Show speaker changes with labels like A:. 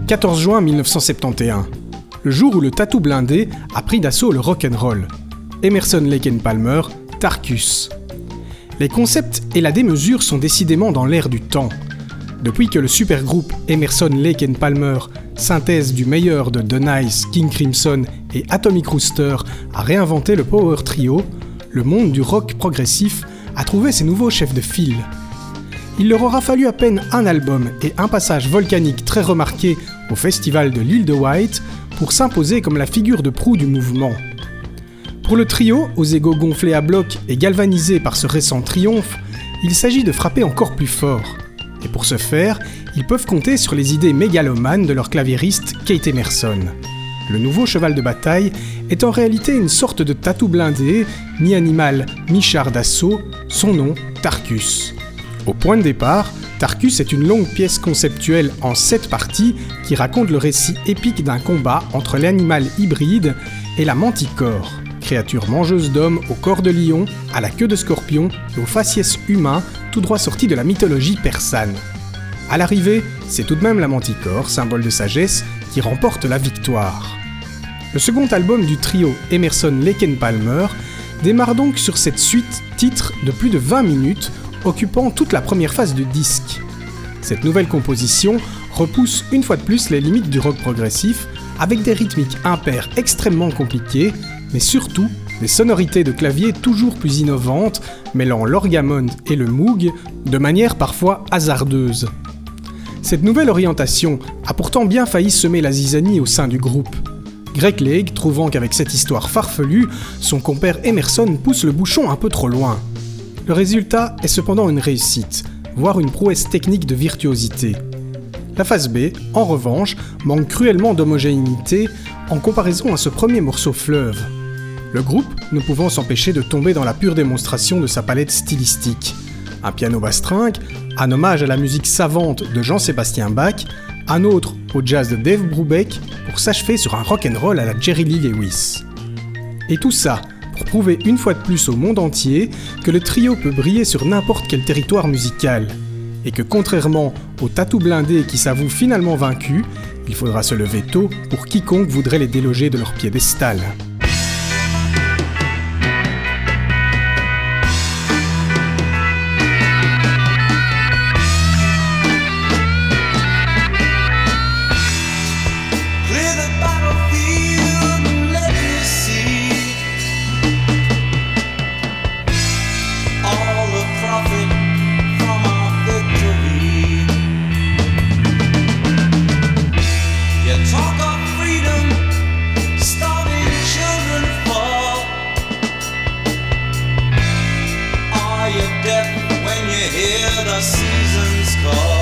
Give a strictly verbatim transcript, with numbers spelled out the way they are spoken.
A: quatorze juin mille neuf cent soixante et onze, le jour où le tatou blindé a pris d'assaut le rock'n'roll. Emerson, Lake and Palmer, Tarkus. Les concepts et la démesure sont décidément dans l'air du temps. Depuis que le supergroupe Emerson, Lake and Palmer, synthèse du meilleur de The Nice, King Crimson et Atomic Rooster, a réinventé le power trio, le monde du rock progressif a trouvé ses nouveaux chefs de file. Il leur aura fallu à peine un album et un passage volcanique très remarqué au festival de l'île de Wight pour s'imposer comme la figure de proue du mouvement. Pour le trio, aux égos gonflés à bloc et galvanisés par ce récent triomphe, il s'agit de frapper encore plus fort. Et pour ce faire, ils peuvent compter sur les idées mégalomanes de leur claviériste Kate Emerson. Le nouveau cheval de bataille est en réalité une sorte de tatou blindé, mi-animal, mi-char d'assaut, son nom, Tarkus. Au point de départ, Tarkus est une longue pièce conceptuelle en sept parties qui raconte le récit épique d'un combat entre l'animal hybride et la manticore, créature mangeuse d'hommes au corps de lion, à la queue de scorpion et au faciès humain tout droit sorti de la mythologie persane. À l'arrivée, c'est tout de même la manticore, symbole de sagesse, qui remporte la victoire. Le second album du trio Emerson, Lake and Palmer démarre donc sur cette suite titre de plus de vingt minutes, occupant toute la première phase du disque. Cette nouvelle composition repousse une fois de plus les limites du rock progressif, avec des rythmiques impairs extrêmement compliquées, mais surtout des sonorités de clavier toujours plus innovantes, mêlant l'orgamon et le moog de manière parfois hasardeuse. Cette nouvelle orientation a pourtant bien failli semer la zizanie au sein du groupe. Greg Lake trouvant qu'avec cette histoire farfelue, son compère Emerson pousse le bouchon un peu trop loin. Le résultat est cependant une réussite, voire une prouesse technique de virtuosité. La phase B, en revanche, manque cruellement d'homogénéité en comparaison à ce premier morceau fleuve. Le groupe ne pouvant s'empêcher de tomber dans la pure démonstration de sa palette stylistique. Un piano bastringue, un hommage à la musique savante de Jean-Sébastien Bach, un autre au jazz de Dave Brubeck pour s'achever sur un rock'n'roll à la Jerry Lee Lewis. Et tout ça pour prouver une fois de plus au monde entier que le trio peut briller sur n'importe quel territoire musical, et que contrairement aux tatou blindés qui s'avouent finalement vaincus, il faudra se lever tôt pour quiconque voudrait les déloger de leur piédestal.
B: When you hear the seasons call